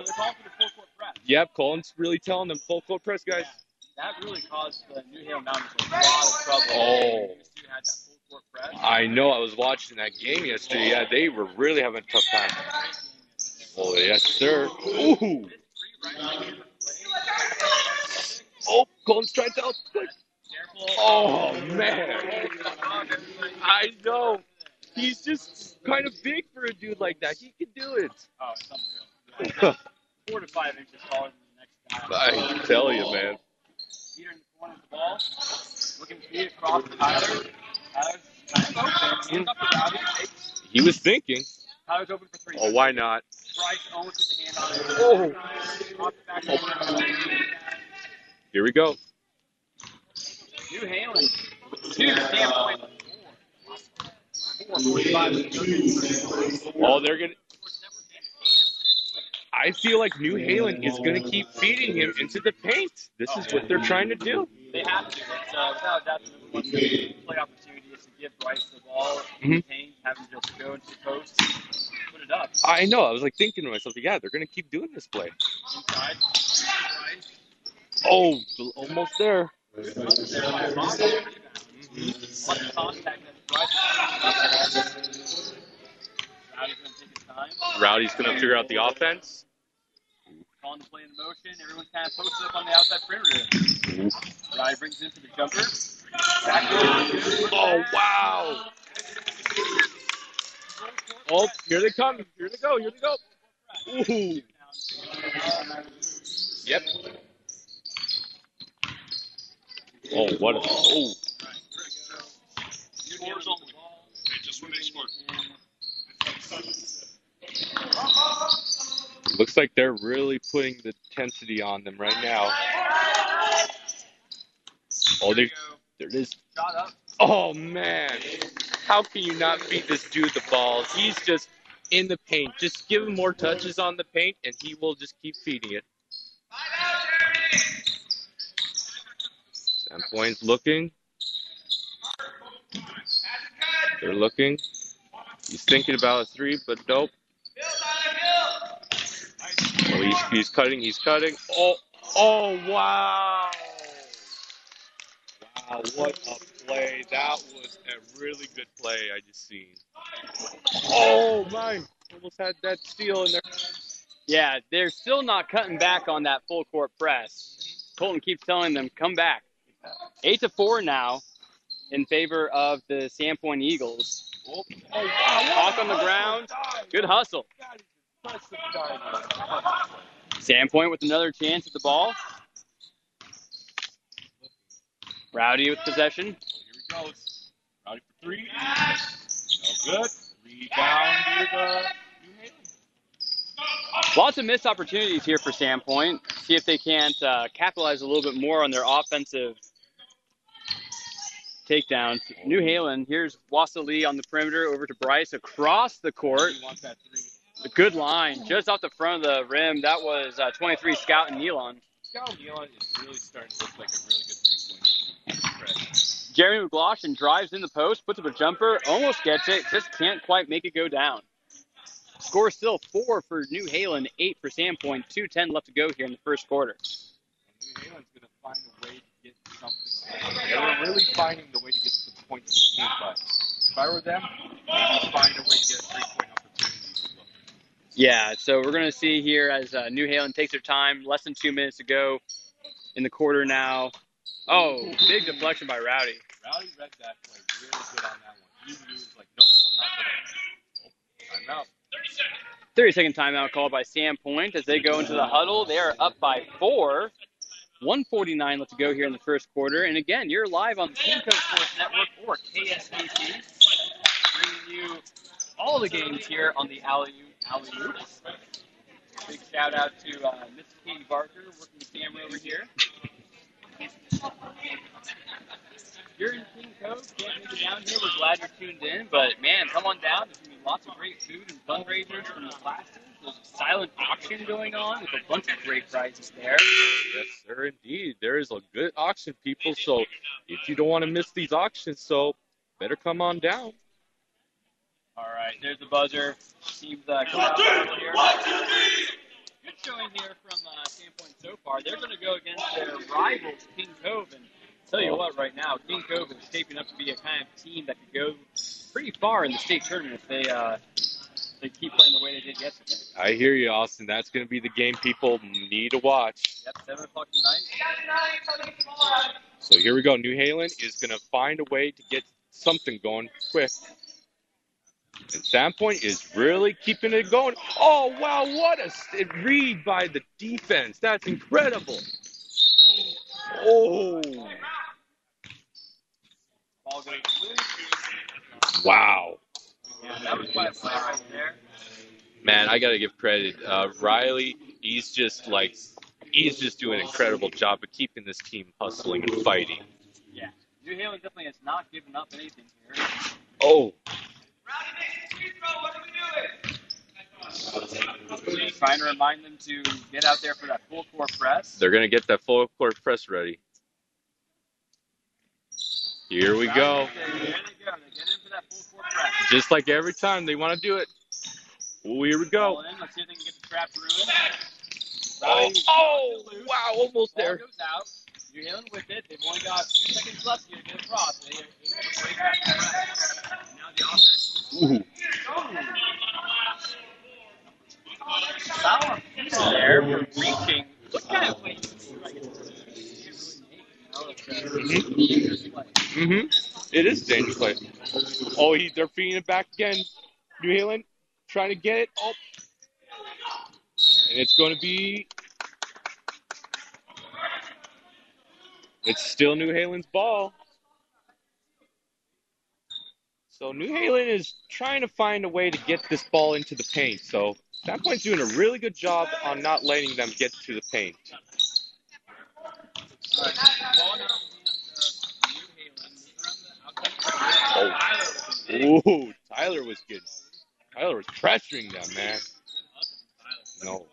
they're calling for the full court press. Yep, Colin's really telling them full court press, guys. Yeah, that really caused the New Haven Mountains a lot of trouble. Oh. Had that full court press. I know. I was watching that game yesterday. Yeah, they were really having a tough time. Oh, yes, sir. Ooh. Oh, Colin's trying to help. Oh, man. I know. He's just kind of big for a dude like that. He can do it. Oh, it's unreal. 4 to 5 inches taller than the next guy. I tell you, man. Peter in the corner of the ball. Looking to feed across to Tyler. Tyler's kind of open. Up to Rowdy. He was thinking. Tyler's open for 3. Oh, why not? Bryce almost with the hand on it. Oh. Here we go. New Halen. 2 standpoint. 4:45. Oh, they're going to. I feel like New Halen is going to keep feeding him into the paint. This is what they're trying to do. They have to. It's without a doubt the number one play opportunity is to give Bryce the ball in the paint, have him just go into the post, put it up. I know. I was like thinking to myself, yeah, they're going to keep doing this play. Inside. Oh, almost there. Rowdy's going to figure out the offense. Calling the play in motion. Everyone's kind of posted up on the outside perimeter. Rowdy brings in for the jumper. Oh, wow. Oh, here they come. Here they go. Here they go. Ooh. Yep. Oh, what? Oh. Just when they scored. Looks like they're really putting the intensity on them right now. Oh, there it is. Oh, man. How can you not feed this dude the ball? He's just in the paint. Just give him more touches on the paint, and he will just keep feeding it. Sandpoint's looking. They're looking. He's thinking about a 3, but nope. Oh, he's cutting. He's cutting. Oh, wow. Wow, what a play. That was a really good play I just seen. Oh, my. Almost had that steal in there. Yeah, they're still not cutting back on that full court press. Colton keeps telling them, come back. 8-4 now in favor of the Sandpoint Eagles. Hawk on the ground. Good hustle. Sandpoint with another chance at the ball. Rowdy with possession. Here he goes. Rowdy for 3. No good. Rebound to the New Haven. Lots of missed opportunities here for Sandpoint. See if they can't capitalize a little bit more on their offensive takedowns. New Halen, here's Wassily on the perimeter over to Bryce across the court. He wants that 3. A good line just off the front of the rim. That was 23 Scout and Nealon. Scout and Nealon is really starting to look like a really good 3-point. Jeremy McLaughlin drives in the post, puts up a jumper, almost gets it, just can't quite make it go down. Score still 4 for New Halen, 8 for Sandpoint, 2:10 left to go here in the first quarter. New Halen's going to find a way to get something. They're really finding the way to get some points in the paint, but if I were them, maybe find a way to get a 3-point opportunity. Yeah, so we're going to see here as New Halen takes their time, less than 2 minutes to go in the quarter now. Oh, big deflection by Rowdy. Rowdy read that play really good on that one. He knew, like, nope, I'm not going to. Timeout. 30-second timeout called by Sandpoint as they go into the huddle. They are up by 4. 1:49 left to go here in the first quarter. And again, you're live on the Team Coach Sports Network or KSBC, bringing you all the games here on the Alley-Oops. Big shout out to Miss Katie Barker working the camera over here. You're in King Cove, can't make it down here. We're glad you're tuned in, but man, come on down. There's going to be lots of great food and fundraisers from the classes. There's a silent auction going on with a bunch of great prizes there. Yes, sir, indeed. There is a good auction, people. So if you don't want to miss these auctions, so better come on down. All right, there's the buzzer. Team's coming out here. Good show showing here from Sandpoint so far, they're going to go against their rivals, King Cove. And tell you what, right now, King Cove is shaping up to be a kind of team that could go pretty far in the state tournament if they keep playing the way they did yesterday. I hear you, Austin. That's going to be the game people need to watch. Yep, 7 o'clock tonight. So here we go. New Halen is going to find a way to get something going quick. And Sandpoint is really keeping it going. Oh, wow, what a read by the defense. That's incredible. Oh. Ball goes loose. Wow. Yeah, that was quite a play right there. Man, I got to give credit. Riley, he's just doing an incredible job of keeping this team hustling and fighting. Yeah. New Halen definitely has not given up anything here. Oh. Trying to remind them to get out there for that full court press. They're going to get that full court press ready. Here we go. There they go. They get into that full court press. Just like every time they want to do it. Oh, here we go. Let's see if they can get the trap ruined. Oh, wow, almost there. Ball goes out. New Halen with it. They've only got a few seconds left here to get across. They are able to break back the press. Now the offense. Ooh. Foul there for reaching. What kind of play? It is a dangerous play. Oh, they're feeding it back again. New Halen trying to get it. Oh. And it's going to be... It's still New Halen's ball. So New Halen is trying to find a way to get this ball into the paint. So Sandpoint's doing a really good job on not letting them get to the paint. Oh, Tyler was good. Tyler was pressuring them, man. No.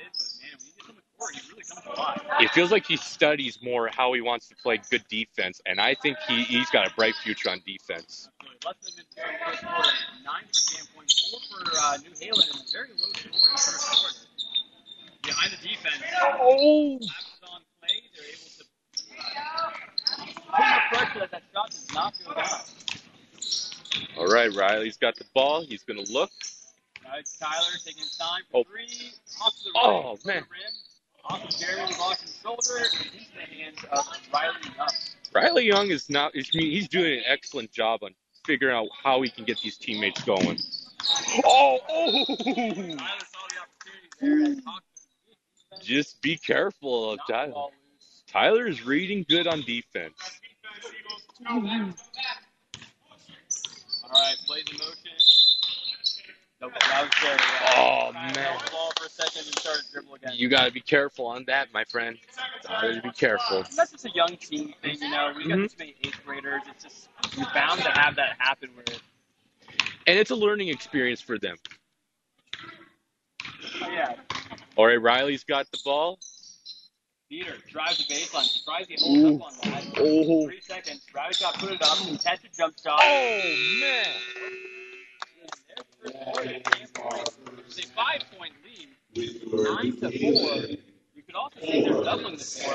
It feels like he studies more how he wants to play good defense, and I think he's got a bright future on defense. Less than 9 for Sandpoint, 4 for New Halen, and a very low scoring first quarter. Behind the defense, oh, on play, they're able to put more pressure that shot does not go down. All right, Riley's got the ball. He's going to look. Tyler taking his time for 3. Off to the rim. Oh, man. Off to Jerry with off his shoulder. And into the hands of Riley Young. Riley Young is not, he's doing an excellent job on figuring out how he can get these teammates going. Oh! Tyler saw the opportunity there. Just be careful of Tyler. Tyler is reading good on defense. All right, plays in motion. Oh, man. Ball for a second and started to dribble again. You got to be careful on that, my friend. Gotta be careful. That's just a young team thing, you know. We got this many 8th graders. It's just, you're bound to have that happen where. And it's a learning experience for them. Oh, yeah. All right, Riley's got the ball. Peter drives the baseline. Surprised he holds up on that. Oh. 3 seconds. Riley's got to put it up. Contested jump shot. Oh, man. It's a 5-point lead, 9-4. You could also say they're doubling the score.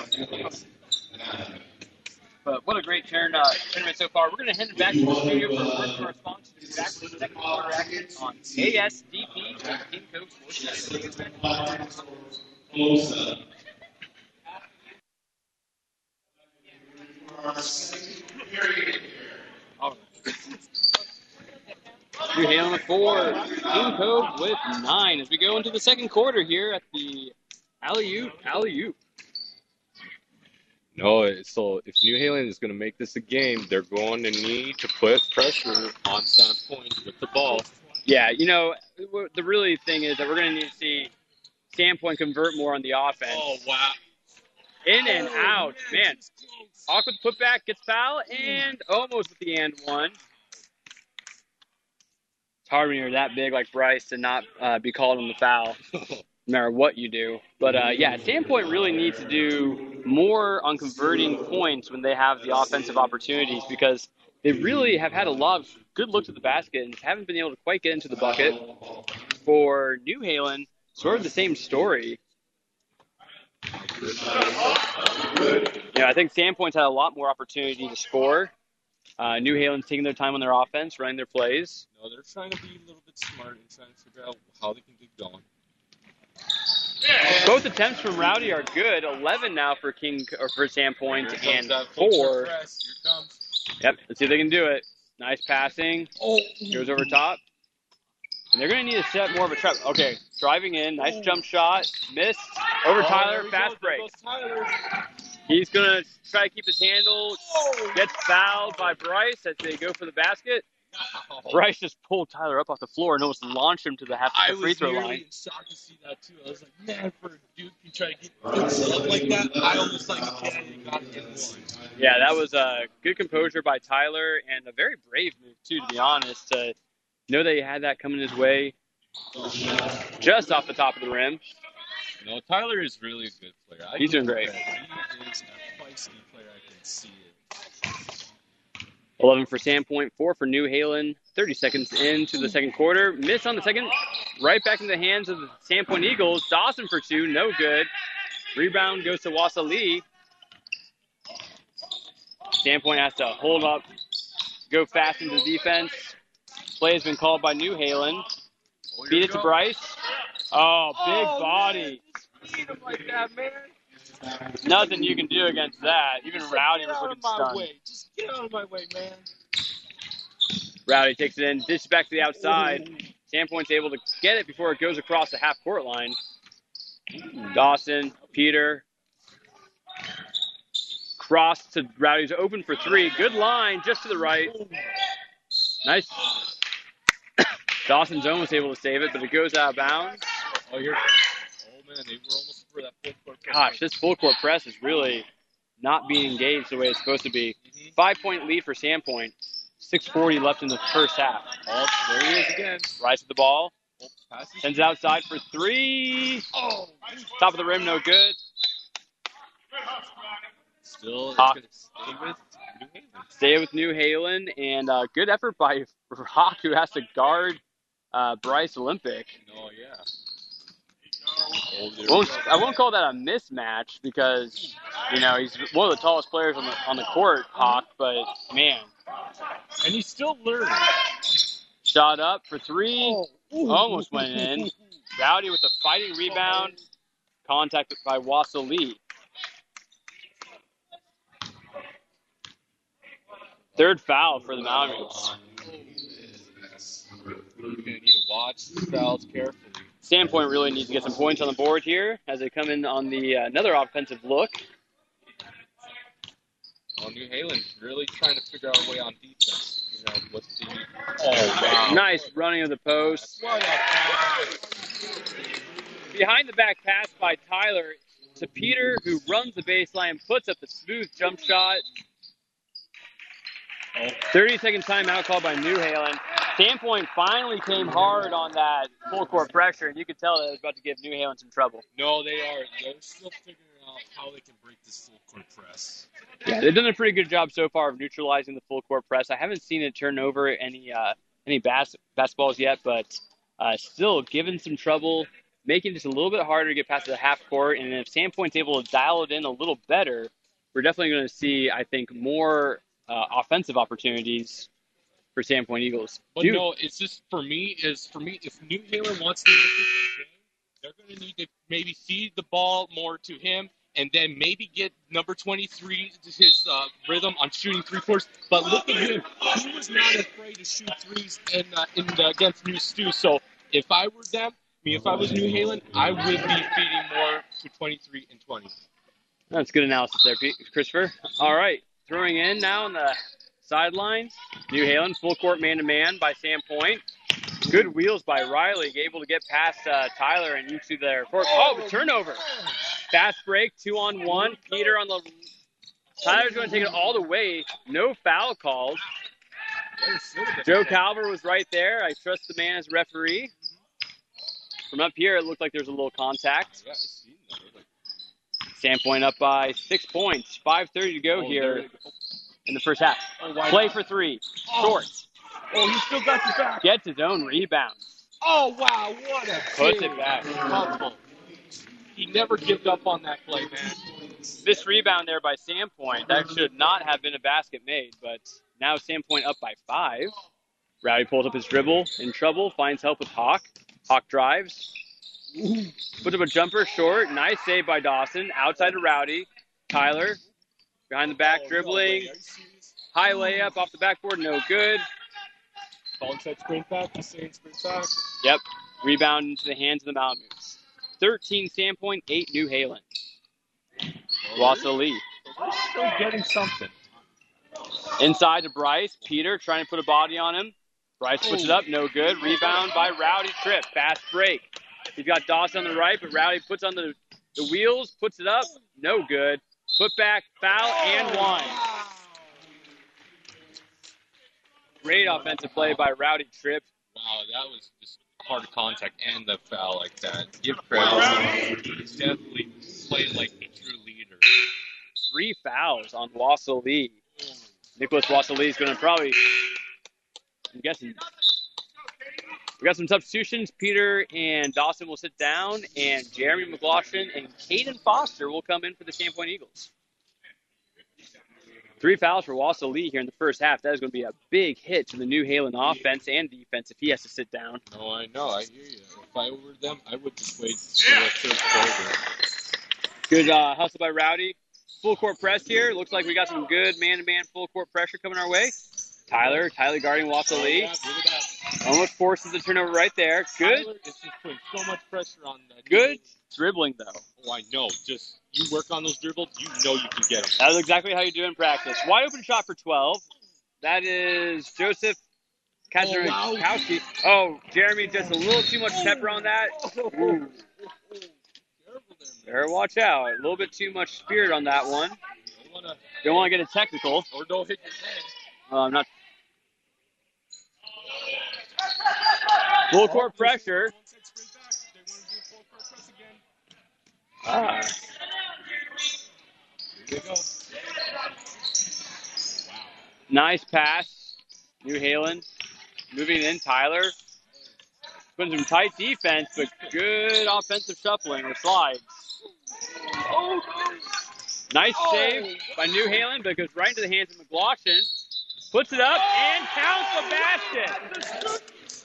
But what a great tournament so far. We're going to head back to the studio for a word from our sponsors. We'll be back with the second quarter action on KSDP and King Cove Sports New Halen with 4, King Cove with 9 as we go into the second quarter here at the alley-oop. No, so if New Halen is going to make this a game, they're going to need to put pressure on Sandpoint with the ball. Yeah, you know, the really thing is that we're going to need to see Sandpoint convert more on the offense. Oh, wow. In and out. Man, awkward putback, gets foul, and almost with the and one. It's hard when you're that big like Bryce to not be called on the foul, no matter what you do. But, yeah, Sandpoint really needs to do more on converting points when they have the offensive opportunities because they really have had a lot of good looks at the basket and haven't been able to quite get into the bucket. For New Halen, sort of the same story. Yeah, I think Sandpoint's had a lot more opportunity to score. New Halen's taking their time on their offense, running their plays. No, they're trying to be a little bit smart and trying to figure out how they can get going. Both attempts from Rowdy are good. 11 now for Sandpoint, and That full 4. press. Here it comes. Yep, let's see if they can do it. Nice passing. Oh, Goes over top. And they're going to need to set more of a trap. Okay, driving in. Nice jump shot. Missed. Over Tyler. Fast break. He's going to try to keep his handle. Gets fouled by Bryce as they go for the basket. Bryce just pulled Tyler up off the floor and almost launched him to the free throw line. I was really shocked to see that too. I was like, man, for a dude who try to get something like that, I almost like got it in one. Yeah, that was a good composure by Tyler and a very brave move too, to be honest. To know that he had that coming his way just off the top of the rim. No, Tyler is really a good player. He's doing great. He is a feisty player. I can see it. 11 for Sandpoint, 4 for New Halen. 30 seconds into the second quarter. Miss on the second. Right back in the hands of the Sandpoint Eagles. Dawson for 2. No good. Rebound goes to Wasa Lee. Sandpoint has to hold up, go fast into defense. Play has been called by New Halen. Feed it to Bryce. Oh, big body. Beat him like that, man. Nothing you can do against that. Even Rowdy was looking stunned. Just get out of my way, man. Rowdy takes it in, dishes back to the outside. Sandpoint's able to get it before it goes across the half-court line. Dawson, Peter. Cross to Rowdy's open for 3. Good line, just to the right. Nice. Dawson's almost able to save it, but it goes out of bounds. Oh, man, they were almost for that full court press. Gosh, this full court press is really not being engaged the way it's supposed to be. 5-point lead for Sandpoint. 6:40 left in the first half. Oh, there he is again. Rise to the ball. Passes. Sends it outside for 3. Oh, Top of the rim, no good. still it's Hawk. going to stay with New Haven. Stay with New Halen, and good effort by Hawk, who has to guard Bryce Olympic. Oh, yeah. I won't call that a mismatch because, you know, he's one of the tallest players on the court, Hawk, but, man. And he's still learning. Shot up for 3. Almost went in. Rowdy with a fighting rebound. Contacted by Wasa Lee. Third foul for the Mavericks. We're going to need to watch the fouls carefully. Sandpoint really needs to get some points on the board here as they come in on the another offensive look. Well, New Halen really trying to figure out a way on defense. Figure out what they need. Oh, wow. Nice running of the post. What a pass. Behind the back pass by Tyler to Peter, who runs the baseline, puts up the smooth jump shot. 30-second timeout called by New Halen. Sandpoint finally came hard on that full court pressure, and you could tell that it was about to give New Halen some trouble. No, they are. They're still figuring out how they can break this full court press. Yeah, they've done a pretty good job so far of neutralizing the full court press. I haven't seen it turn over any basketballs yet, but still giving some trouble, making it just a little bit harder to get past the half court. And if Sandpoint's able to dial it in a little better, we're definitely going to see, I think, more offensive opportunities for Sandpoint Eagles. But no, it's just for me, if New Halen wants to make this a game, they're going to need to maybe feed the ball more to him and then maybe get number 23 his rhythm on shooting 3-pointers. But look at him. He was not afraid to shoot threes against New Stu. So if I were them, if I was New Halen, I would be feeding more to 23 and 20. That's good analysis there, Christopher. All right, throwing in now on the sideline. New Halen, full court man-to-man by Sandpoint. Good wheels by Riley, able to get past Tyler and into their court. Oh, turnover. Fast break, 2-on-1. Peter on the... Tyler's going to take it all the way. No foul called. Joe Calver was right there. I trust the man as referee. From up here, it looked like there's a little contact. Yeah, I seen that. Sandpoint up by 6 points. 5:30 to go here in the first half. Play for 3. Short. Oh, he still got the back. Gets his own rebound. Oh, wow, what a Puts big it back. fumble. He never gave up on that play, man. This rebound there by Sandpoint, that should not have been a basket made, but now Sandpoint up by 5. Rowdy pulls up his dribble, in trouble, finds help with Hawk. Hawk drives, puts up a jumper short. Nice save by Dawson. Outside to Rowdy. Tyler, behind the back, dribbling. High layup off the backboard, no good. Ball inside sprint back, the same sprint back. Yep, rebound into the hands of the Malamutes. 13 Sandpoint, 8 New Halen. Wassily. We're still getting something. Inside to Bryce. Peter trying to put a body on him. Bryce puts it up, no good. Rebound by Rowdy. Trip, fast break. He's got Dawson on the right, but Rowdy puts on the wheels, puts it up, no good. Put back, foul, and 1. Great offensive play by Rowdy. Trip. Wow, that was just hard contact and the foul like that. Give credit. He's definitely played like a true leader. 3 fouls on Wassily. Nicholas Wassily is going to probably, I'm guessing, we got some substitutions. Peter and Dawson will sit down, and Jeremy McLaughlin and Caden Foster will come in for the Sandpoint Eagles. 3 fouls for Wassily here in the first half. That is going to be a big hit to the New Halen offense and defense if he has to sit down. Oh, I know. I hear you. If I were them, I would just wait for the third quarter. Good hustle by Rowdy. Full court press here. Looks like we got some good man-to-man full court pressure coming our way. Tyler guarding Wassily. Almost forces the turnover right there. Good. Tyler is just putting so much pressure on that. Good dribbling, though. Oh, I know. Just you work on those dribbles, you know you can get them. That is exactly how you do in practice. Wide open shot for 12. That is Joseph Kaczmarowski. Oh, Jeremy, just a little too much pepper on that. Ooh. Better watch out. A little bit too much spirit on that one. Don't want to get a technical. Or don't hit your head. I'm not. Full court pressure. Nice pass. New Halen moving in. Tyler putting some tight defense, but good offensive shuffling or slides. Nice save by New Halen, but it goes right into the hands of McLaughlin. Puts it up and counts the basket.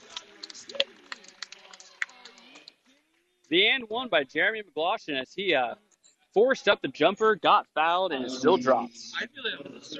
The and 1 by Jeremy McLaughlin as he forced up the jumper, got fouled, and it still drops. I feel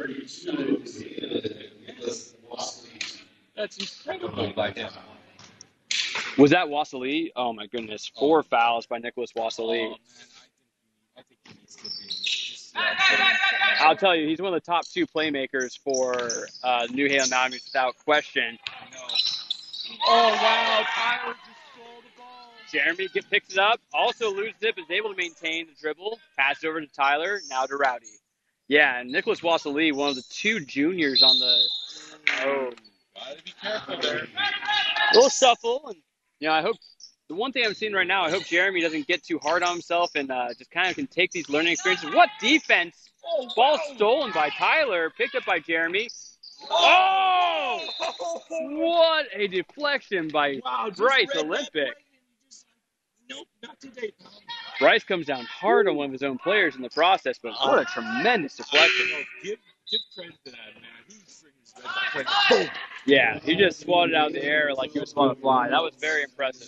that's incredible by him. Was that Wassily? Oh, my goodness. 4 fouls by Nicholas Wassily. Oh, I think he needs to be. I'll tell you, he's one of the top 2 playmakers for New Halen Malamutes without question. Oh, wow. Tyler just stole the ball. Jeremy picks it up, also loses it, but is able to maintain the dribble. Pass over to Tyler, now to Rowdy. Yeah, and Nicholas Wassily, one of the 2 juniors on the... Oh. Gotta be careful there. A little shuffle, and I hope... The one thing I'm seeing right now, I hope Jeremy doesn't get too hard on himself and just kind of can take these learning experiences. What defense? Ball stolen by Tyler, picked up by Jeremy. Oh! What a deflection by Bryce Olympic. Nope, not today. Bryce comes down hard on one of his own players in the process, but what a tremendous deflection. Give credit to that, man. He's freaking boom. Yeah, he just swatted out the air like he was on a fly. That was very impressive.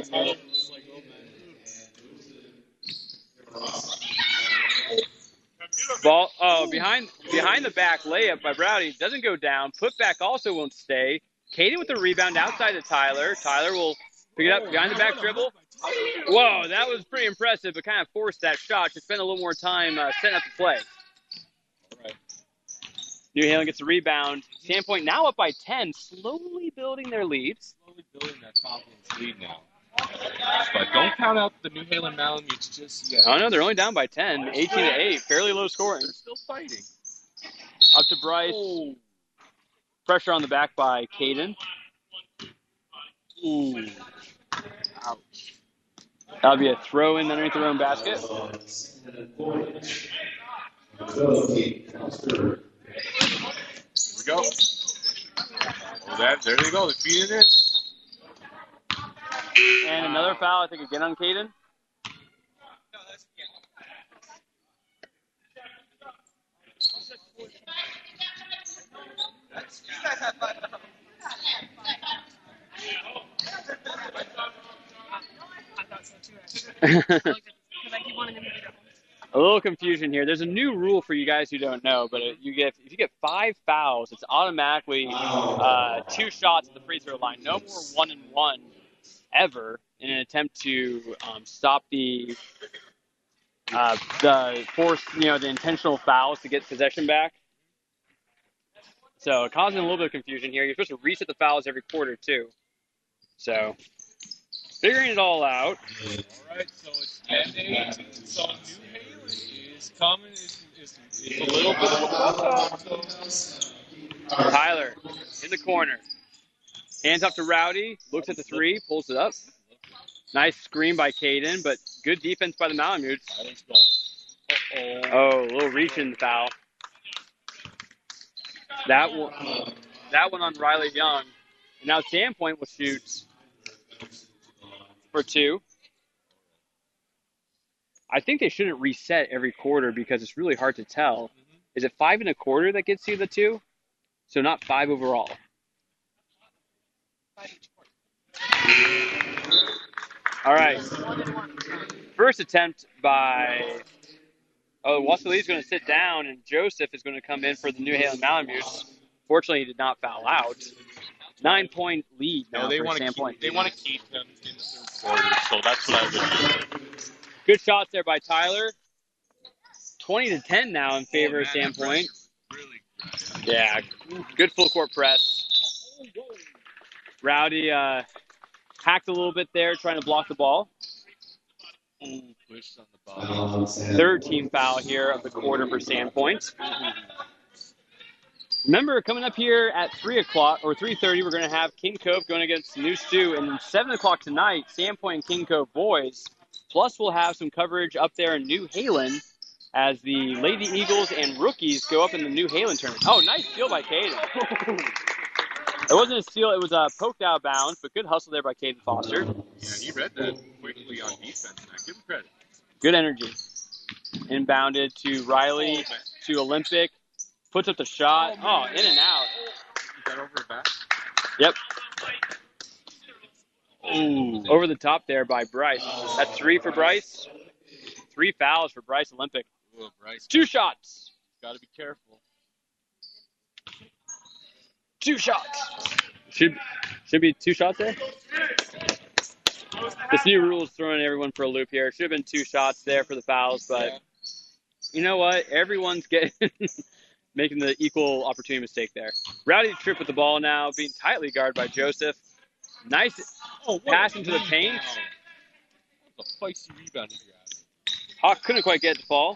Ball, behind the back layup by Rowdy doesn't go down. Put back also won't stay. Caden with the rebound outside to Tyler. Tyler will pick it up behind the back dribble. Whoa, that was pretty impressive, but kind of forced that shot. Should spend a little more time setting up the play. Right. New Halen gets a rebound. Sandpoint now up by 10, slowly building their leads. Slowly building that confidence lead now. But don't count out the New Halen Malamutes just yet. Oh, no, they're only down by 10, 18-8, fairly low scoring. They're still fighting. Up to Bryce. Oh. Pressure on the back by Caden. Ooh. Ouch. That'll be a throw in underneath their own basket. Here we go. Well, there they go. They're feeding it. And another foul, I think, again on Caden. A little confusion here. There's a new rule for you guys who don't know, but if you get 5 fouls, it's automatically 2 shots at the free throw line. No more 1-and-1 ever in an attempt to stop the the intentional fouls to get possession back. So causing a little bit of confusion here. You're supposed to reset the fouls every quarter too. So figuring it all out. All right, so it's 10-8. So New Haven is coming. Is a little bit of a Tyler in the corner. Hands off to Rowdy. Looks at the 3. Pulls it up. Nice screen by Caden, but good defense by the Malamutes. Oh, a little reach in the foul. That one on Riley Young. And now Sandpoint will shoot for 2. I think they shouldn't reset every quarter because it's really hard to tell. Is it 5 1/4 that gets you the 2? So not 5 overall. All right. First attempt by... Wassalee's going to sit down, and Joseph is going to come in for the New Haven Malamutes. Fortunately, he did not foul out. 9-point lead now for Sandpoint. They want to keep him in the third quarter, so that's what I would do. Good shots there by Tyler. 20-10 now in favor of Sandpoint. Yeah, good full court press. Rowdy hacked a little bit there, trying to block the ball. Pushed on the ball. 13 foul here of the quarter for Sandpoint. Remember, coming up here at 3 o'clock or 3:30, we're going to have King Cove going against New Stu, and 7 o'clock tonight, Sandpoint and King Cove boys. Plus, we'll have some coverage up there in New Halen as the Lady Eagles and rookies go up in the New Halen tournament. Oh, nice steal by Caden. It wasn't a steal, it was a poked out of bounds, but good hustle there by Caden Foster. Yeah, he read that quickly on defense. I give him credit. Good energy. Inbounded to Riley, to Olympic. Puts up the shot. Oh, in and out. Is that over the back? Yep. Ooh, over the top there by Bryce. That's 3 for Bryce. 3 fouls for Bryce Olympic. Ooh, Bryce. 2 shots. Got to be careful. 2 shots. Should be 2 shots there. This new rule is throwing everyone for a loop here. It should have been 2 shots there for the fouls, but you know what? Everyone's getting making the equal opportunity mistake there. Rowdy trip with the ball now, being tightly guarded by Joseph. Nice pass into the paint. What a feisty rebound he grabbed. Hawk couldn't quite get the ball.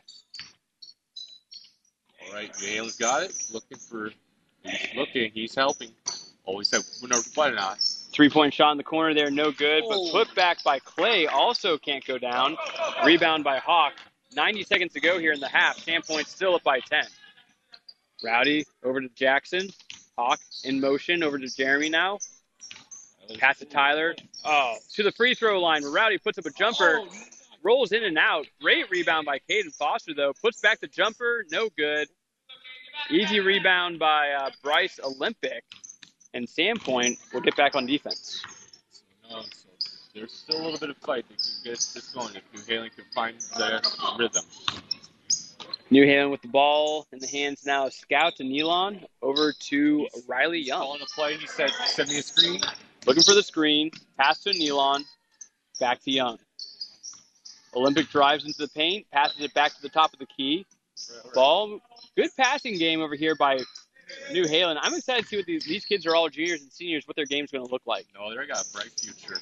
All right, Jalen's got it. He's looking. He's helping. Always have why not? 3-point shot in the corner there, no good. But put back by Clay also can't go down. Rebound by Hawk. 90 seconds to go here in the half. Sandpoint still up by 10. Rowdy over to Jackson. Hawk in motion over to Jeremy now. Pass to Tyler. Oh, to the free throw line where Rowdy puts up a jumper. Rolls in and out. Great rebound by Caden Foster, though. Puts back the jumper. No good. Easy rebound by Bryce Olympic. And Sandpoint will get back on defense. So there's still a little bit of fight. They can get this going if New Halen can find their rhythm. New Halen with the ball in the hands now of Scout to Nealon. Over to Riley Young. Calling a play. He said, send me a screen. Looking for the screen. Pass to Nealon. Back to Young. Olympic drives into the paint. Passes it back to the top of the key. Ball. Good passing game over here by New Halen. I'm excited to see what these kids are all juniors and seniors, what their game's going to look like. No, they got a bright future.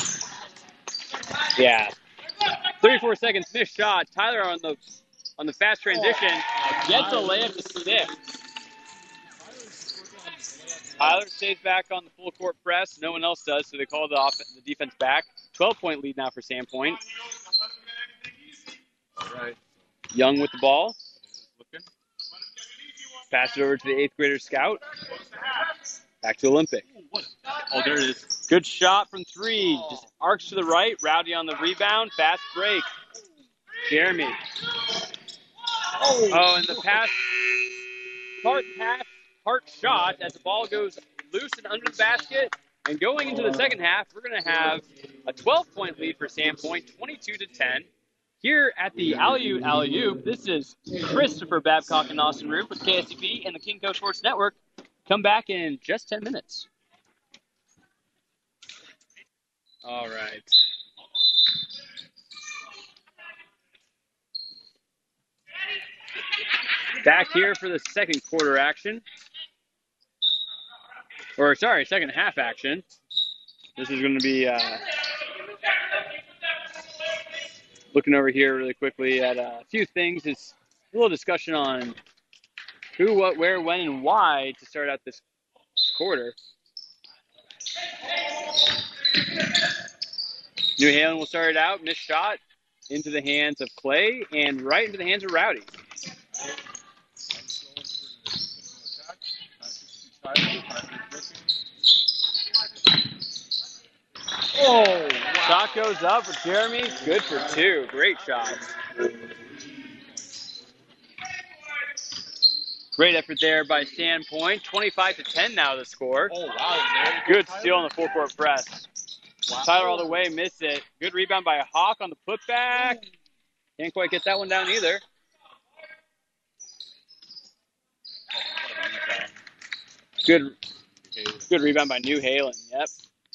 Yeah. 34 seconds, missed shot. Tyler on the fast transition gets a layup to stick. Tyler stays back on the full court press. No one else does, so they call the defense back. 12-point lead now for Sandpoint. All right. Young with the ball. Looking. Pass it over to the 8th grader Scout. Back to Olympic. Oh, there it is. Good shot from 3. Just arcs to the right. Rowdy on the rebound. Fast break. Jeremy. Oh, and the pass. Part shot as the ball goes loose and under the basket. And going into the second half, we're going to have A 12-point lead for Sandpoint, 22-10. Here at the Alley-Oop, this is Christopher Babcock and Austin Roop with KSTP and the Kinco Sports Network. Come back in just 10 minutes. All right. Back here for the second quarter action. Or, sorry, second half action. This is going to be looking over here really quickly at a few things. It's a little discussion on who, what, where, when, and why to start out this quarter. New Halen will start it out. Missed shot into the hands of Clay and right into the hands of Rowdy. Oh, wow. Shot goes up for Jeremy. Good for two. Great shot. Great effort there by Sandpoint. 25-10 now the score. Oh, wow. Good steal on the full court press. Wow. Tyler all the way, missed it. Good rebound by Hawk on the putback. Can't quite get that one down either. Good rebound by New Halen. Yep.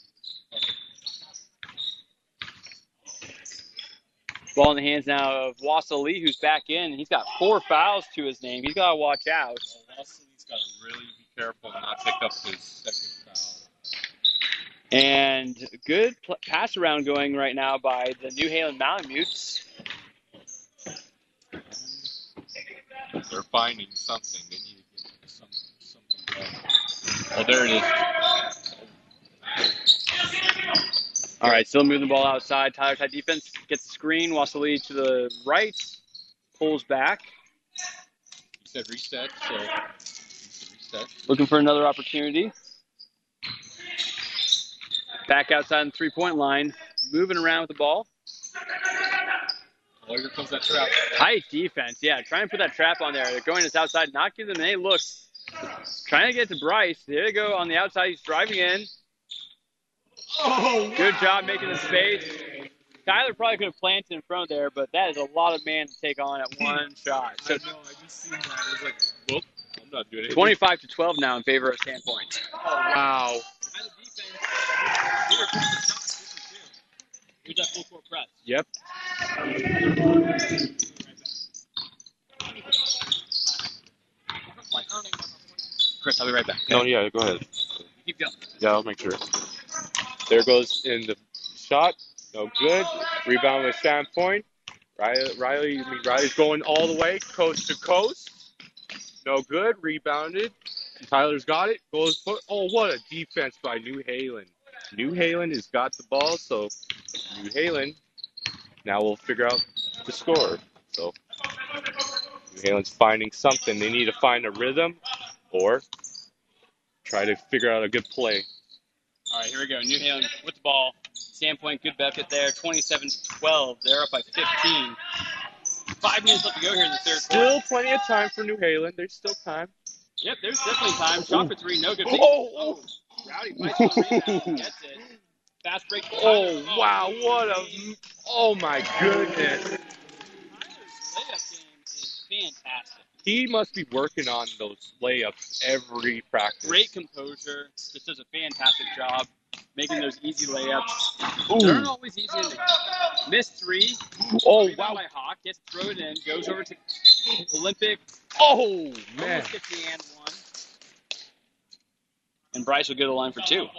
Ball in the hands now of Wassel Lee, who's back in. He's got 4 fouls to his name. He's got to watch out. Wassel Lee's got to really be careful and not pick up his second foul. And good pass around going right now by the New Halen Malamutes. They're finding something. They need to get something done. Oh, there it is. All right, still moving the ball outside. Tyler tight defense gets the screen. Wassel Lee to the right, pulls back. You said reset, so reset. Looking for another opportunity. Back outside the three-point line, moving around with the ball. Oh, here comes that trap. Tight defense, yeah. Trying to put that trap on there. They're going to this outside, not giving them any looks. Trying to get to Bryce. There they go on the outside. He's driving in. Oh, good job making the space. Tyler probably could have planted in front there, but that is a lot of man to take on at one shot. So I know, I just seen that. I was like, whoop, I'm not doing it. 25-12 now in favor of Sandpoint. Oh, wow. Here's that full court press. Yep. Chris, I'll be right back. No, yeah, go ahead. Keep going. Yeah, I'll make sure. There goes in the shot. No good. Rebound with Sandpoint. Riley's going all the way, coast to coast. No good. Rebounded. Tyler's got it. Goes. Oh, what a defense by New Halen. New Halen has got the ball, so New Halen now we'll figure out the score. So New Halen's finding something. They need to find a rhythm or try to figure out a good play. All right, here we go. New Halen with the ball. Sandpoint, good bucket there. 27-12. They're up by 15. 5 minutes left to go here in the third quarter. Still plenty of time for New Halen. There's still time. Yep, there's definitely time. Shot for 3, no good. Oh. Rowdy fights for the rebound. Gets it. Fast break. Oh, wow. What a... Oh, my goodness. Tyler's layup game is fantastic. He must be working on those layups every practice. Great composure. Just does a fantastic job making those easy layups. Ooh. They aren't always easy. Missed 3. Oh, Rebound wow. by Hawk. Gets to throw it in. Goes over to Olympic. Oh, man. Almost gets the and one. And Bryce will go to the line for 2.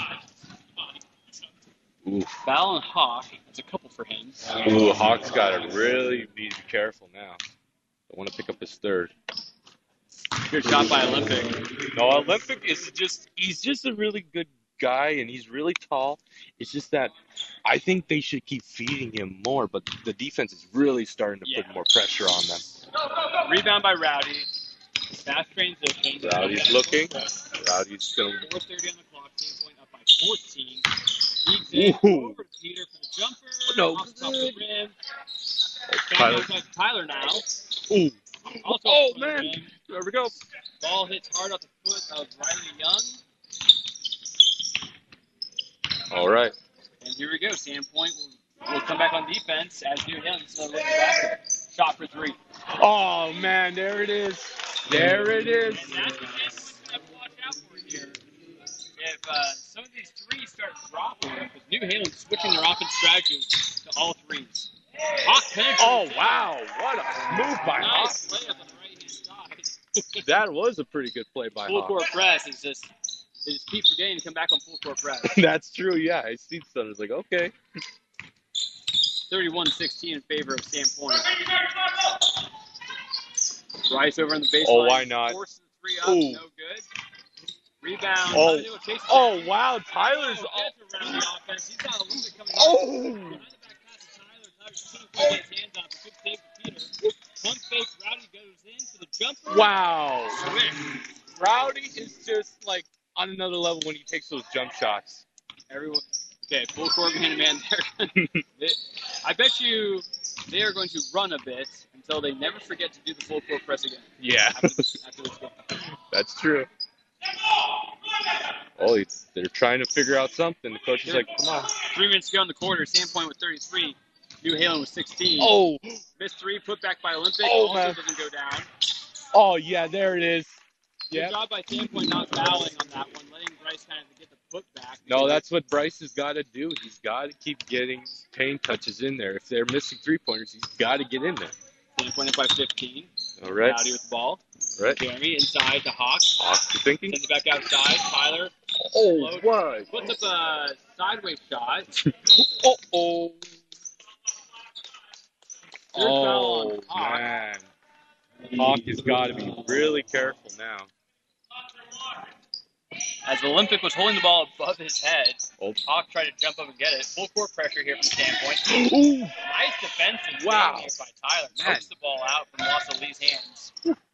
Ooh. Foul on Hawk. That's a couple for him. Ooh, Hawk's got to really be careful now. I want to pick up his third. Good shot by Olympic. No, Olympic is he's just a really good guy, and he's really tall. It's just that I think they should keep feeding him more, but the defense is really starting to put more pressure on them. Rebound by Rowdy. Fast transition. Rowdy's looking. Rowdy's going 4:30 on the clock. Sandpoint up by 14. He's in. Ooh. Over to Peter for the jumper. No Off the top of the good. rim. Tyler. Tyler now. Ooh. Also Oh, on the man. rim. There we go. Ball hits hard off the foot of Riley Young. All right. And here we go. Sandpoint will come back on defense as New Halen's winning the basket. Shot for three. Oh, man, there it is. There it is. And that's what you have to watch out for here. If some of these threes start dropping, because New Halen's switching their offense strategy to all threes. Hawk penetrates. Oh, wow. What a move by Hawk. Nice layup on the right-hand side. That was a pretty good play by Full Hawk. court press is just, they just keep forgetting to come back on full court press. That's true, yeah. I see some. It's like, okay. 31-16 in favor of Sandpoint. Bryce over on the baseline. Oh, why not? Forces the three up, Ooh. no good. Rebound. Oh, Chase oh wow. Tyler's. gets around the offense. He's got a little bit coming Oh. Behind the back pass to Tyler. Tyler's team gets his hands off. A good save for Peter. Pump fake. Rowdy goes in for the jumper. Wow. Swing. Rowdy is just like on another level when he takes those jump shots. Everyone. Okay, full court man-to-man there. I bet you they are going to run a bit until they never forget to do the full court press again. Yeah. After this game. That's true. Oh, they're trying to figure out something. The coach is like, come on. 3 minutes to go in the quarter. Sandpoint with 33. New Halen with 16. Oh. Missed three. Put back by Olympic. Oh, also man. doesn't go down. Oh, yeah, there it is. Good Yeah. job by Sandpoint not fouling on that one, letting Bryce kind of get the put back. No, that's what Bryce has got to do. He's got to keep getting paint touches in there. If they're missing three-pointers, he's got to get in there. Sandpoint up by 15. All right. Rowdy with the ball. All right. Jeremy inside to Hawk. Hawk, you thinking? Sends it back outside. Tyler Oh, what? puts up a sideways shot. Uh-oh. Third foul on Oh, Hawk. man. Hawk has got to be really careful now. As Olympic was holding the ball above his head, Oh. Hawk tried to jump up and get it. Full court pressure here from Sandpoint. Ooh. Nice defensive Wow. game here by Tyler. Man. Pokes the ball out from Wassa Lee's hands.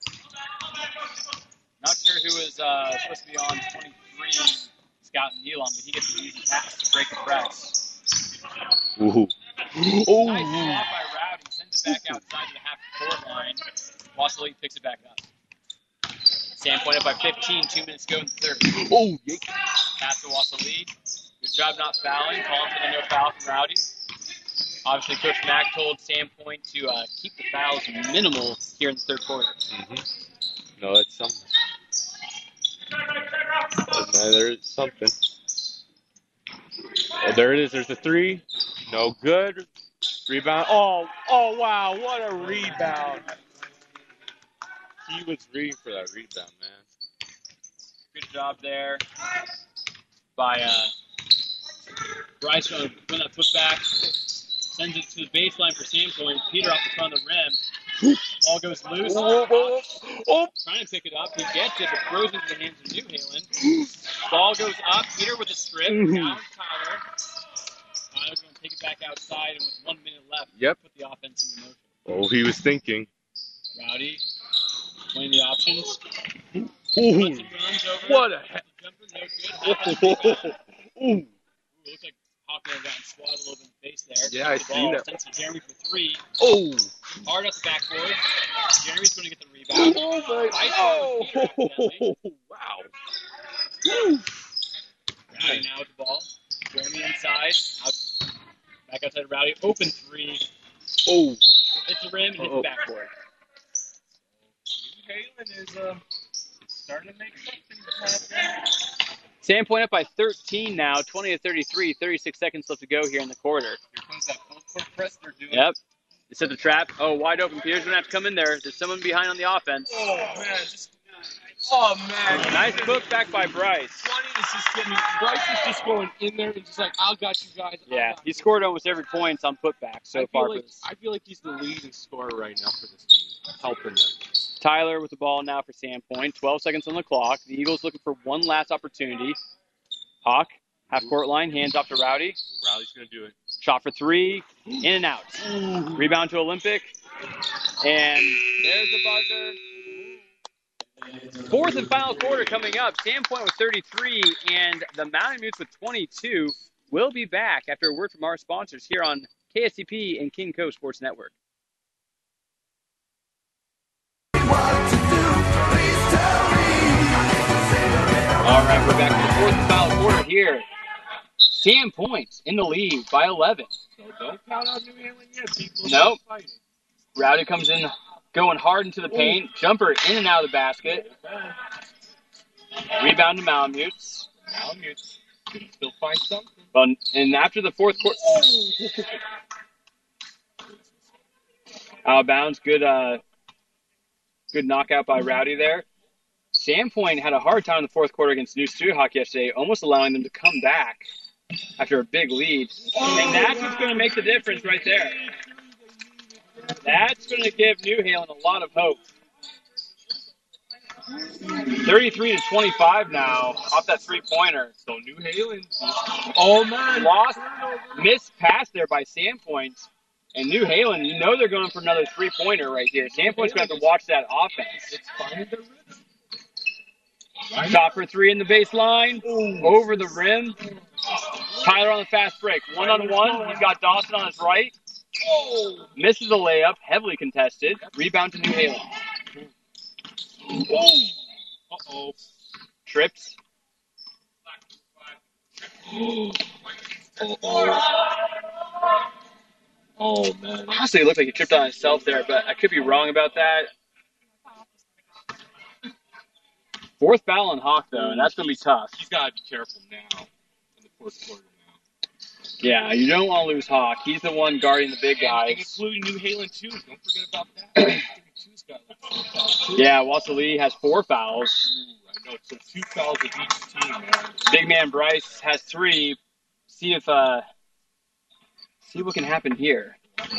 Not sure who is supposed to be on 23, Scout and Elon, but he gets an easy pass to break the press. Ooh. Oh. Nice block by Rowdy. Sends it back outside to the half-court line. Wassa Lee picks it back up. Sandpoint up by 15, 2 minutes to go in the third. Oh, yeah. Pass to Wassa Lee. Good job not fouling. Calling for the no foul from Rowdy. Obviously, Coach Mack told Sandpoint to keep the fouls minimal here in the third quarter. Mm-hmm. No, it's something. There's something. Oh, there it is. There's a three. No good. Rebound. Oh, wow. What a rebound. He was reading for that rebound, man. Good job there by Bryce when that put back. Sends it to the baseline for Sandpoint. Peter off the front of the rim. Ball goes loose. Oh. Trying to pick it up. He gets it, but throws it into the hands of New Halen. Ball goes up. Peter with a strip. Down Tyler. Tyler's going to take it back outside, and with 1 minute left, put the offense into motion. Oh, he was thinking. Rowdy playing the options. Ooh. Runs over. What a heck. Jumper, no good. Ooh. Looks like Hawk may have gotten swatted a little bit in the face there. Yeah, I seen that. Sends to Jeremy for three. Oh. Hard up the backboard. Jeremy's going to get the rebound. Oh, wow. Woo. Rowdy now with the ball. Jeremy inside. Back outside Rowdy. Open three. Oh. Hits the rim and hits the backboard. Halen is starting to make something happen. Sandpoint up by 13 now. 20-33. 36 seconds left to go here in the quarter. Here comes that full court press they're doing. Yep. They set the trap. Oh, wide open. Peter's going to have to come in there. There's someone behind on the offense. Oh, man. Nice put back by Bryce. Funny is just getting, Bryce is just going in there and just like, I got you guys. Yeah, he scored almost every point on putback so far. I feel like he's the leading scorer right now for this team, helping them. Tyler with the ball now for Sandpoint. 12 seconds on the clock. The Eagles looking for one last opportunity. Hawk, half-court line, hands off to Rowdy. Rowdy's going to do it. Shot for three, in and out. Rebound to Olympic. And there's the buzzer. Fourth and final quarter coming up. Sandpoint with 33 and the Mountain Mutes with 22. We'll be back after a word from our sponsors here on KSCP and King Co Sports Network. All right, we're back to the fourth and final quarter here. Sandpoint in the lead by 11. So don't count out New England yet, people. Nope. Fighting. Rowdy comes in, going hard into the paint. Jumper in and out of the basket. Rebound to Malamute. Malamute can still find something. Well, and after the fourth quarter, out of bounds. Good knockout by Rowdy there. Sandpoint had a hard time in the fourth quarter against New Student Hawk yesterday, almost allowing them to come back after a big lead. And that's what's going to make the difference right there. That's going to give New Halen a lot of hope. 33-25 now off that three-pointer. So New Halen. Oh, man. Missed pass there by Sandpoint. And New Halen, you know they're going for another three-pointer right here. Sandpoint's going to have to watch that offense. It's finding the rhythm. Shot for three in the baseline. Over the rim. Tyler on the fast break. One-on-one. He's got Dawson on his right. Misses the layup. Heavily contested. Rebound to New Halen. Uh-oh. Trips. Oh, man. Honestly, it looked like he tripped on himself there, but I could be wrong about that. Fourth foul on Hawk, though, and that's going to be tough. He's got to be careful now in the fourth quarter now. Yeah, you don't want to lose Hawk. He's the one guarding the big guys. And including New Halen, too. Don't forget about that. Yeah, Wassalee has 4 fouls. I know, so 2 fouls with each team, man. Big man Bryce has 3. See what can happen here.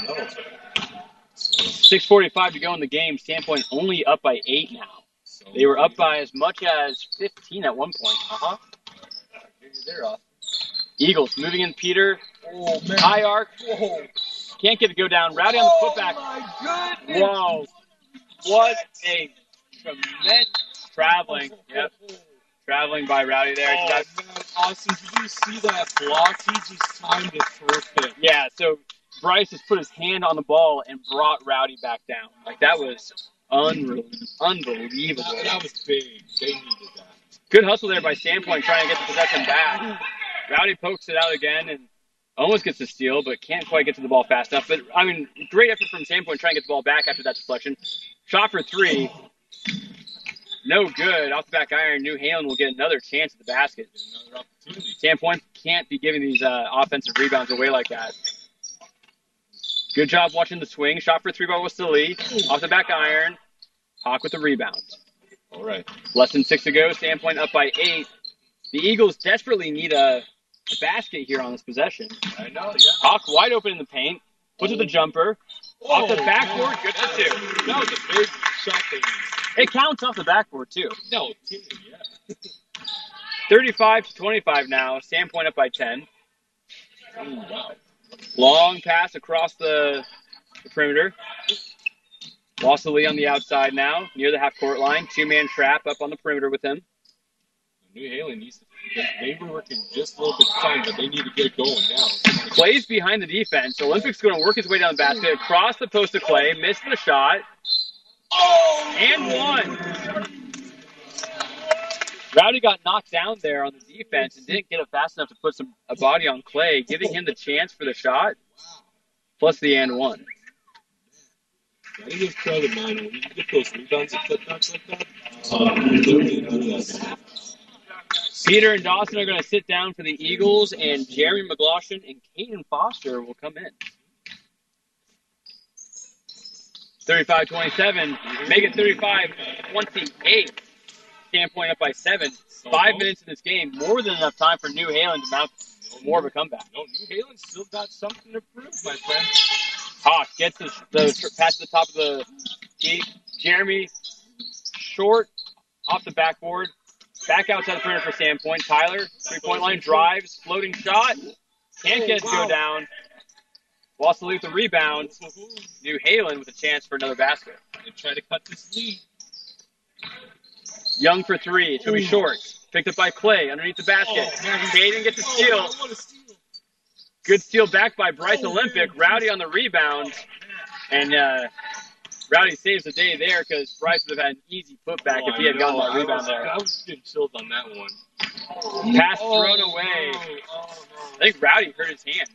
6:45 to go in the game. Sandpoint only up by 8 now. They were up by as much as 15 at one point. They're off. Eagles moving in Peter. Oh, man. High arc. Whoa. Can't get it to go down. Rowdy on the putback. Oh, my goodness. Whoa. What a tremendous traveling. Yep. Traveling by Rowdy there. Oh, man. Austin, did you see that block? He just timed it perfect. Yeah, so Bryce just put his hand on the ball and brought Rowdy back down. Like, that was unbelievable. That was big. They needed that. Good hustle there by Sandpoint trying to get the possession back. Rowdy pokes it out again and almost gets the steal, but can't quite get to the ball fast enough. But, I mean, great effort from Sandpoint trying to get the ball back after that deflection. Shot for 3. No good. Off the back iron, New Halen will get another chance at the basket. Another opportunity. Sandpoint can't be giving these offensive rebounds away like that. Good job watching the swing. Shot for 3 by Wassalee. Off the back iron. Hawk with the rebound. All right. Less than 6 to go. Sandpoint up by 8. The Eagles desperately need a basket here on this possession. I know, yeah. Hawk wide open in the paint. Puts with the jumper. Off the backboard. Good for 2. That was a big shot they used. It counts off the backboard, too. No, yeah. 35-25 now. Sandpoint up by 10. Ooh, wow. Long pass across the perimeter. Wassalee on the outside now, near the half-court line. 2-man trap up on the perimeter with him. New Halen needs to. They were working just a little bit fine, but they need to get going now. Clay's behind the defense. Olympic's going to work his way down the basket. Across the post to Clay. Missed the shot. And 1. Rowdy got knocked down there on the defense and didn't get it fast enough to put a body on Clay, giving him the chance for the shot, plus the and 1. Gotta give credit, man. When you get those rebounds and putbacks like that, Peter and Dawson are going to sit down for the Eagles, and Jeremy McLaughlin and Caden Foster will come in. 35-27. Make it 35-28. Sandpoint up by 7. 5 minutes in this game, more than enough time for New Halen to mount more of a comeback. No, New Halen still got something to prove, my friend. Hawk gets the pass to the top of the key. Jeremy, short, off the backboard. Back outside the perimeter for Sandpoint. Tyler, three-point line, drives, floating shot. Can't get it to go down. Wassalee with the rebound. New Halen with a chance for another basket. They try to cut this lead. Young for 3. It's going to be short. Picked up by Clay underneath the basket. Caden gets a steal. Good steal back by Bryce Olympic. Rowdy on the rebound. And Rowdy saves the day there because Bryce would have had an easy putback if he had gotten that rebound there. I was getting chilled on that one. Pass thrown away. I think Rowdy hurt his hand.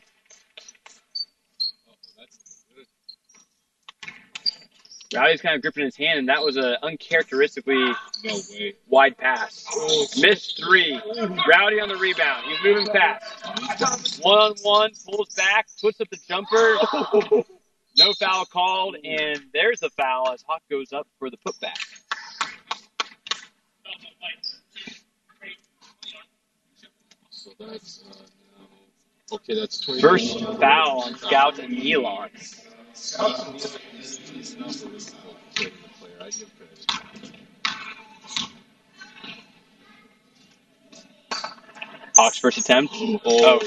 Rowdy's kind of gripping his hand, and that was an uncharacteristically wide pass. Missed 3. Rowdy on the rebound. He's moving fast. One-on-one, pulls back, puts up the jumper. No foul called, and there's the foul as Hawk goes up for the putback. So that's okay. That's 20. First foul on Scout and Elon. Hawks first attempt. Oh,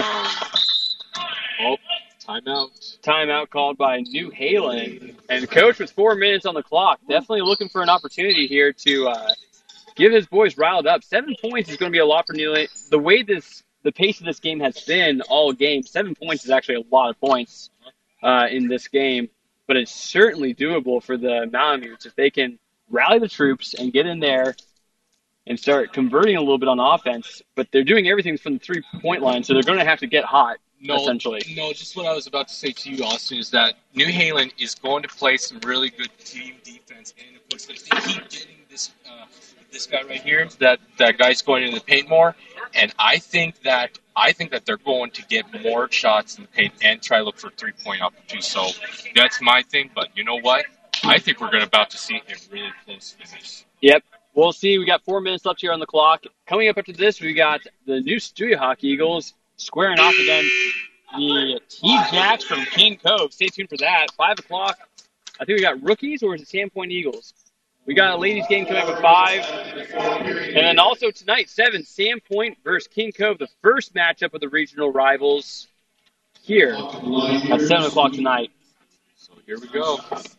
timeout. Timeout called by New Halen. And the coach with 4 minutes on the clock. Definitely looking for an opportunity here to give his boys riled up. 7 points is going to be a lot for New Halen. The way the pace of this game has been all game, 7 points is actually a lot of points in this game. But it's certainly doable for the Malamutes if they can rally the troops and get in there and start converting a little bit on offense. But they're doing everything from the 3-point line, so they're going to have to get hot, essentially. No, just what I was about to say to you, Austin, is that New Halen is going to play some really good team defense. And, of course, if they keep getting this guy right here, that guy's going into the paint more. And I think that they're going to get more shots in the paint and try to look for 3-point opportunities. So that's my thing. But you know what? I think we're about to see a really close finish. Yep. We'll see. We got 4 minutes left here on the clock. Coming up after this, we got the new Stuyahawk Eagles squaring off against the T-Jacks from King Cove. Stay tuned for that. 5 o'clock. I think we got rookies, or is it Sandpoint Eagles? We got a ladies game coming up at 5. And then also tonight, 7, Sandpoint versus King Cove, the first matchup of the regional rivals here at 7 o'clock tonight. So here we go.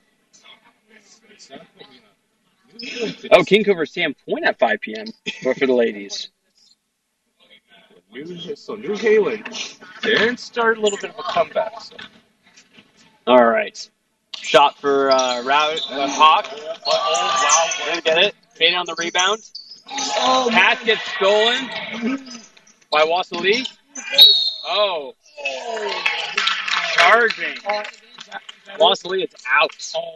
Oh, King Cove versus Sandpoint at 5 p.m. but for the ladies. So New Halen did start a little bit of a comeback. So. All right. Shot for Hawk. Oh, wow. Didn't get it. Caden on the rebound. Pass gets stolen by Wassali. Oh. Charging. Wassali, it's out. Oh,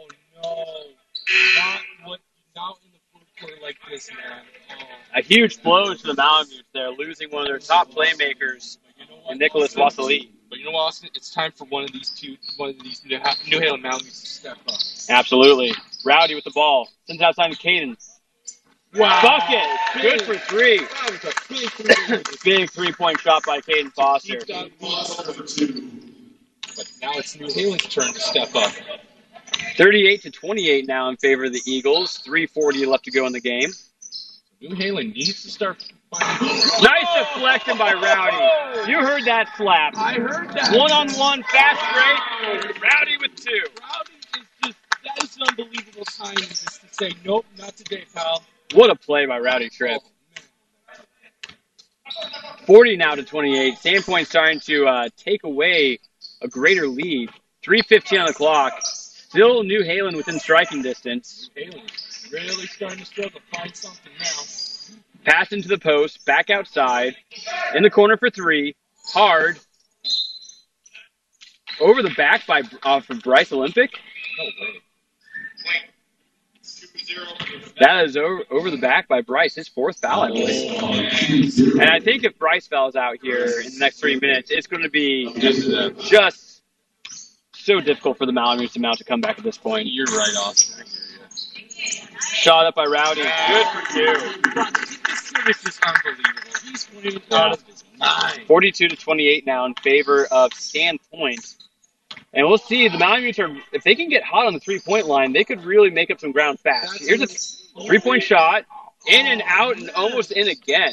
no. Not in the fourth quarter like this, man. Oh. A huge blow to the Malamutes there, losing one of their top playmakers, Nicholas Wassali. But you know what, Austin? It's time for one of these New Halen Malamutes to step up. Absolutely. Rowdy with the ball. Sends outside to Caden. Wow. Bucket. Good for 3. That was a big 3-point shot by Caden Foster. But now it's New Halen's turn to step up. 38-28 now in favor of the Eagles. 3:40 left to go in the game. New Halen needs to start finding... Nice deflection by Rowdy. You heard that slap. I heard that. One-on-one, fast break. Rowdy with 2. Rowdy that is an unbelievable sign just to say, nope, not today, pal. What a play by Rowdy Tripp. 40 now to 28. Sandpoint starting to take away a greater lead. 3:15 on the clock. Still New Halen within striking distance. New Halen is really starting to struggle. Find something now. Pass into the post, back outside. In the corner for 3. Hard. Over the back from Bryce Olympic. No way. That is over the back by Bryce, his 4th foul, I believe. And I think if Bryce fouls out here in the next 3 minutes, it's going to be just so difficult for the Malamutes to mount a comeback at this point. You're right, Austin. I hear you. Shot up by Rowdy. Good for 2. This is unbelievable. He's playing out of his mind. 42-28 now in favor of Sandpoint. And we'll see. The Malamutes if they can get hot on the 3-point line, they could really make up some ground fast. Here's a 3-point shot. In and out and almost in again.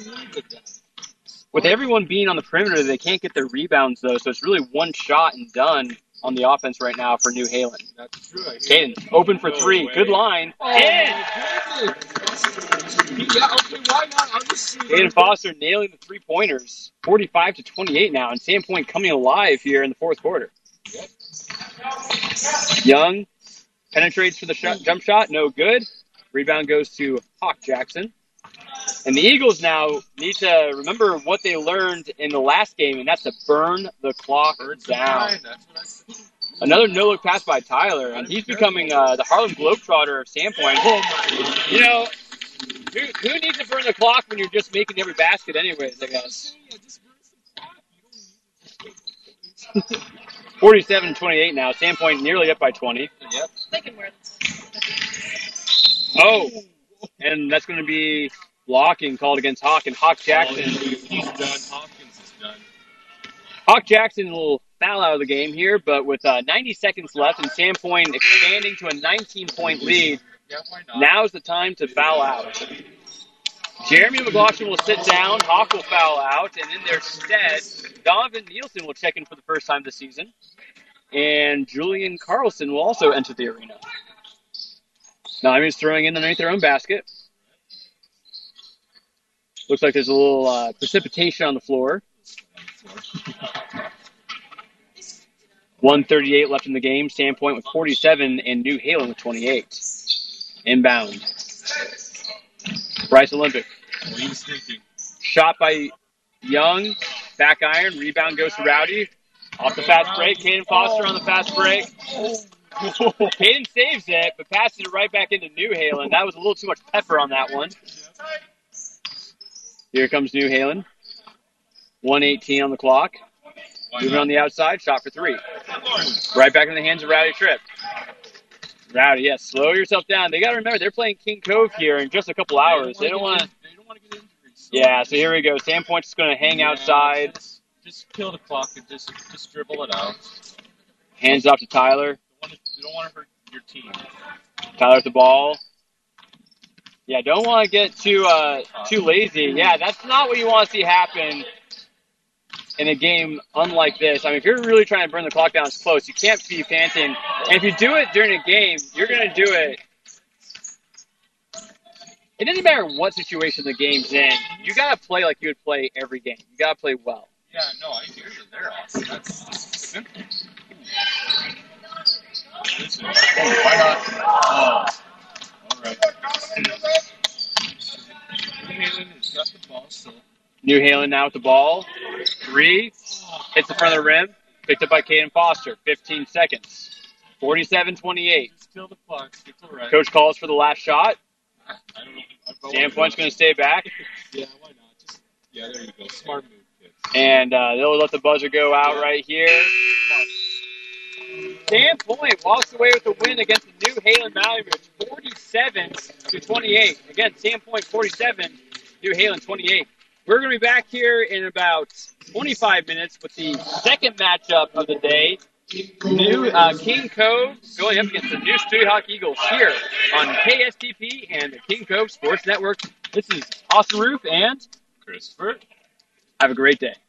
With everyone being on the perimeter, they can't get their rebounds, though, so it's really one shot and done on the offense right now for New Halen. That's true. Caden, open for 3. Good line. Oh, in! Yeah, okay, why not? I'll just see. Caden Foster nailing the 3-pointers. 45-28 now, and Sandpoint coming alive here in the 4th quarter. Yep. Young penetrates for the jump shot. No good. Rebound goes to Hawk Jackson. And the Eagles now need to remember what they learned in the last game, and that's to burn the clock down. That's what I said. Another no-look pass by Tyler, and he's becoming the Harlem Globetrotter of Sandpoint. Oh my. You know, who needs to burn the clock when you're just making every basket anyways, I guess. 47-28 now. Sandpoint nearly up by 20. Yep. They can wear this. Oh, and that's going to be blocking called against Hawk, and Hawk Jackson. He's done. Hopkins is done. Hawk Jackson will foul out of the game here, but with 90 seconds left and Sandpoint expanding to a 19-point lead, Yeah, why not? now's the time to foul out. Jeremy McLaughlin will sit down, Hawk will foul out, and in their stead, Donovan Nielsen will check in for the first time this season, and Julian Carlson will also enter the arena. Diamond's throwing in underneath their own basket. Looks like there's a little precipitation on the floor. 1:38 left in the game. Sandpoint with 47 and New Halen with 28. Inbound. Bryce Olympic. What he was thinking. Shot by Young. Back iron. Rebound goes to Rowdy. Off the fast break. Caden Foster on the fast break. Caden saves it, but passes it right back into New Halen. That was a little too much pepper on that one. Here comes New Halen. 1:18 on the clock. Moving on the outside. Shot for three. Right back in the hands of Rowdy Tripp. Rowdy, yes. Slow yourself down. They got to remember, they're playing King Cove here in just a couple hours. They don't want to. They don't want to get injuries. So Yeah, so here we go. Sandpoint's just going to hang outside. Just kill the clock and just dribble it out. Hands off to Tyler. You don't want to hurt your team. Tyler with the ball. Yeah, don't want to get too lazy. Yeah, that's not what you want to see happen in a game unlike this. I mean, if you're really trying to burn the clock down, it's close. You can't be panting. And if you do it during a game, you're going to do it. It doesn't matter what situation the game's in. You got to play like you would play every game. You got to play well. Yeah, no, I hear you. They're awesome. That's simple. Listen, why not? Oh, all right. Halen has got the ball still. New Halen now with the ball. Three. Hits the front of the rim. Picked up by Caden Foster. 15 seconds. 47-28. Just kill the clock. Stick to the right. Coach calls for the last shot. I don't know. Sandpoint's going to stay back. Yeah, why not? Yeah, there you go. Smart move, kid. And they'll let the buzzer go out right here. Sandpoint walks away with the win against the New Halen Malamutes, 47-28. Again, Sandpoint 47, New Halen 28. We're going to be back here in about 25 minutes with the second matchup of the day. New King Cove going up against the new Stuyhawk Eagles here on KSTP and the King Cove Sports Network. This is Austin Roof and Christopher. have a great day.